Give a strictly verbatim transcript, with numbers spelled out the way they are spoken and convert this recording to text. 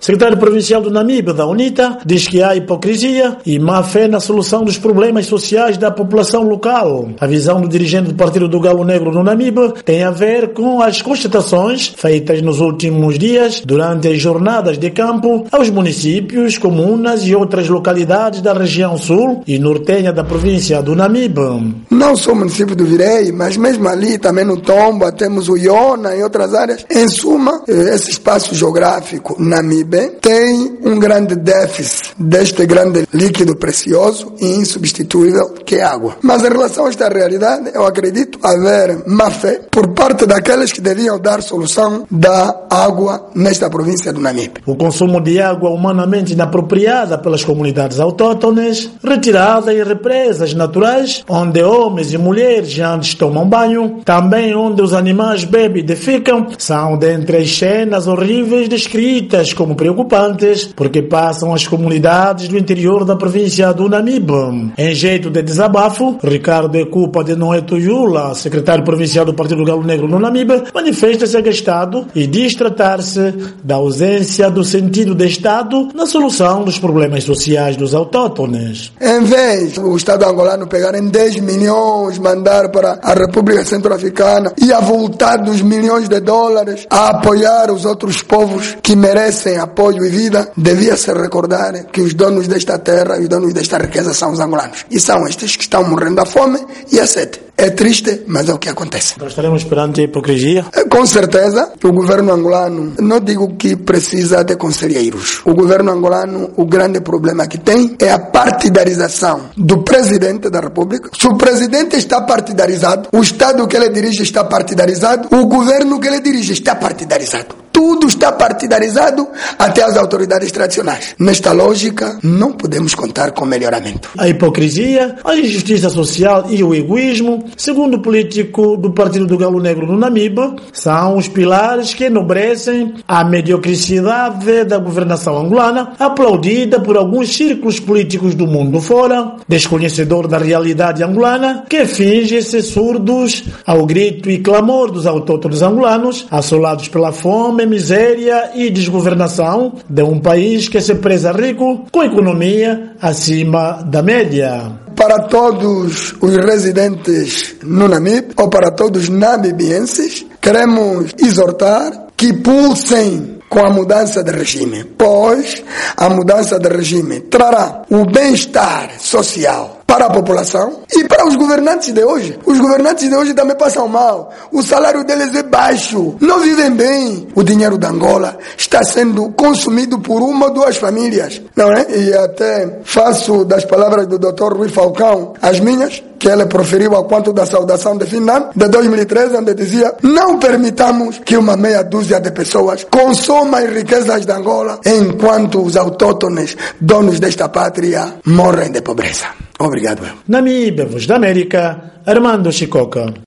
Secretário Provincial do Namibe, da UNITA, diz que há hipocrisia e má fé na solução dos problemas sociais da população local. A visão do dirigente do Partido do Galo Negro no Namibe tem a ver com as constatações feitas nos últimos dias durante as jornadas de campo aos municípios, comunas e outras localidades da região sul e nortenha da província do Namibe. Não só o município do Virei, mas mesmo ali também no Tomba temos o Iona e outras áreas. Em suma, esse espaço geográfico Namibe tem um grande déficit deste grande líquido precioso e insubstituível que é água. Mas em relação a esta realidade, eu acredito haver má fé por parte daqueles que deviam dar solução da água nesta província do Namibe. O consumo de água humanamente inapropriada pelas comunidades autóctones, retirada em represas naturais, onde homens e mulheres antes tomam banho, também onde os animais bebem e defecam, são dentre as cenas horríveis descritas como preocupantes, porque passam as comunidades do interior da província do Namibe. Em jeito de desabafo, Ricardo Ecupa de Noé Tuyula, secretário provincial do Partido do Galo Negro no Namibe, manifesta-se agastado e diz tratar-se da ausência do sentido de Estado na solução dos problemas sociais dos autóctones. Em vez do Estado angolano pegar em dez milhões, mandar para a República Centro-Africana e avultados milhões de dólares a apoiar os outros povos que merecem apoio e vida, devia se recordar que os donos desta terra e os donos desta riqueza são os angolanos. E são estes que estão morrendo da fome e a sede. É triste, mas é o que acontece. Nós estaremos perante a hipocrisia? Com certeza, o governo angolano, não digo que precisa de conselheiros. O governo angolano, o grande problema que tem é a partidarização do presidente da República. Se o presidente está partidarizado, o Estado que ele dirige está partidarizado, o governo que ele dirige está partidarizado. Tudo está partidarizado até as autoridades tradicionais. Nesta lógica, não podemos contar com melhoramento. A hipocrisia, a injustiça social e o egoísmo, segundo o político do Partido do Galo Negro no Namibe, são os pilares que enobrecem a mediocridade da governação angolana, aplaudida por alguns círculos políticos do mundo fora, desconhecedor da realidade angolana, que fingem-se surdos ao grito e clamor dos autóctones angolanos, assolados pela fome, miséria e desgovernação de um país que se preza rico com economia acima da média. Para todos os residentes no Namibe, ou para todos os namibienses, queremos exortar que pulsem com a mudança de regime, pois a mudança de regime trará o bem-estar social para a população e para os governantes de hoje. Os governantes de hoje também passam mal. O salário deles é baixo. Não vivem bem. O dinheiro da Angola está sendo consumido por uma ou duas famílias, não é? E até faço das palavras do doutor Rui Falcão as minhas, que ele proferiu ao quanto da saudação de fim de ano de dois mil e treze, onde dizia: não permitamos que uma meia dúzia de pessoas consomam as riquezas da Angola enquanto os autóctones, donos desta pátria, morrem de pobreza. Obrigado. Namibe, Voz da América, Armando Chicoca.